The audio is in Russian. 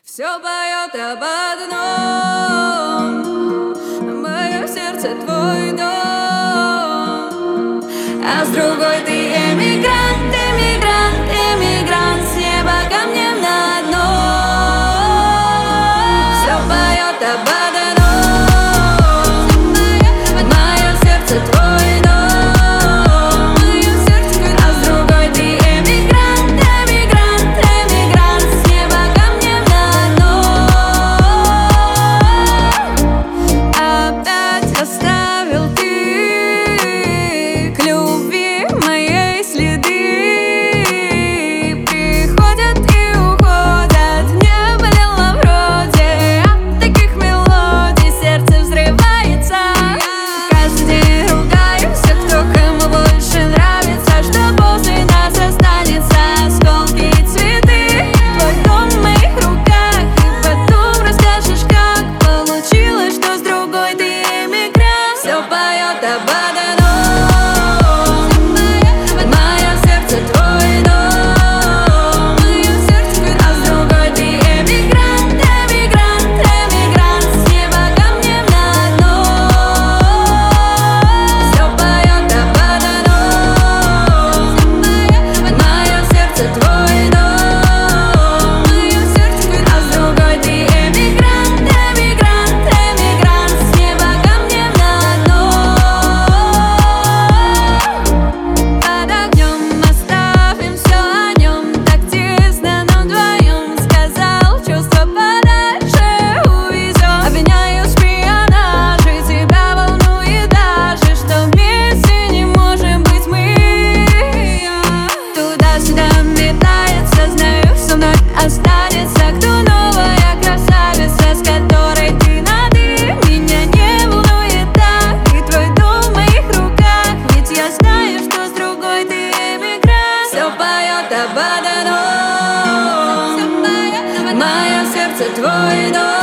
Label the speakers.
Speaker 1: Все поет об одном: мое сердце твой дом, а с другой ты эмигрант, эмигрант, эмигрант, с неба ко мне на дно. Все поет об одном: мое сердце твой дом, а с другой ты эмигрант, эмигрант, эмигрант, с неба ко мне на дно. Опять оставил ты к любви моей следы. Приходят и уходят, не болело вроде от таких мелодий, сердце взрывается. Каждый день ругаю всех, кто кому больше нравится, что после нас останется осколки и цветы. Твой дом в моих руках, и потом расскажешь, как получилось, что с другой ты эмигрант. Все поет об одном: мое сердце твой дом, а с другой ты эмигрант, эмигрант, эмигрант, с неба ко мне на дно. Все поет об одном: мое сердце твой дом, а с другой ты эмигрант, эмигрант, эмигрант, с неба ко мне на дно. Под огнем оставим все о нем, так тесно нам вдвоем. Сказал, чувства подальше увезем. Обвиняю в шпионаже, тебя волнует даже, что вместе не можем быть мы. Туда-сюда метается, знаю, со мной останется кто новая красавица, с которой ты на «ты». Меня не волнует так, и твой дом в моих руках, ведь я знаю, что с другой ты эмигрант. Все поет об одном: мое сердце твой дом,